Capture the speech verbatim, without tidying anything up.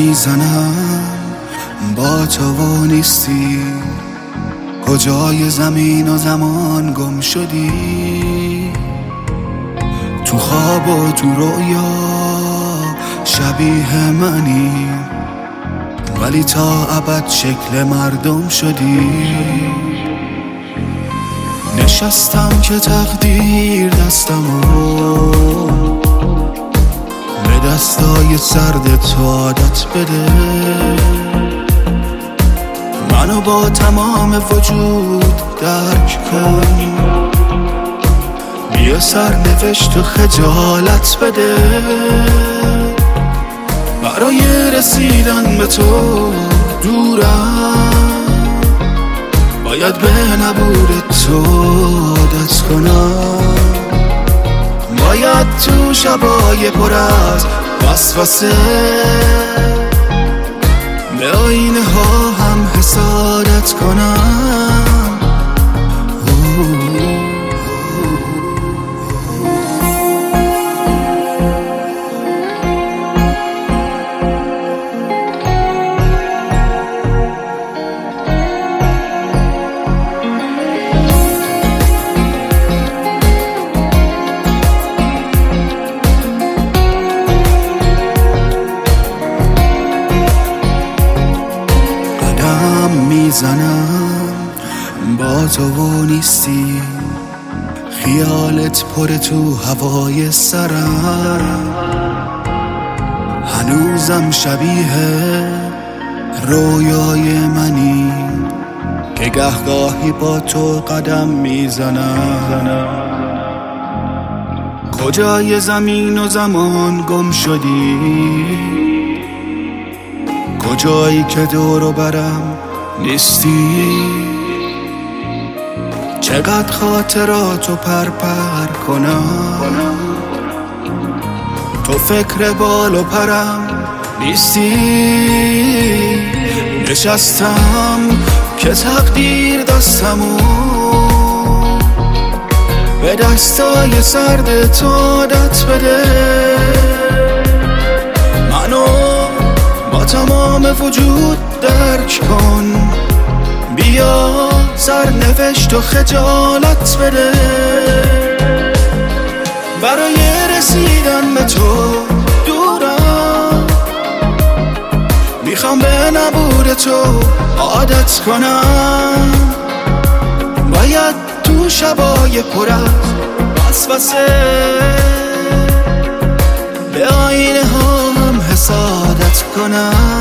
میزنم با تو و نیستی، کجای زمین و زمان گم شدی؟ تو خواب و تو رویا شبیه منی، ولی تا ابد شکل مردم شدی. نشستم که تقدیر دستمو به دستای سرد تو عادت بده، منو با تمام وجود درک کن، بیا سرنوشت و خجالت بده. برای رسیدن به تو دورم، باید به نبود تو عادت کنم، باید تو شبای پر از وسوسه به آینه ها هم حسادت کنم. میزنم با تو و نیستی، خیالت پر تو هوای سرم، هنوزم شبیه رویای منی که گهگاهی با تو قدم میزنم. کجای زمین و زمان گم شدی؟ کجایی که دور و برم نیستی؟ چقدر خاطراتو پر پر کنم، تو فکر بال و پرم نیستی. نشستم که تقدیر دستمو به دستای سرد تو عادت بده، منو با تمام وجود درک کن، بیا سرنوشت و خجالت بده. برای رسیدن به تو دورم، میخوام به نبود تو عادت کنم، باید تو شبای پر از وسوسه به آینه ها هم حسادت کنم.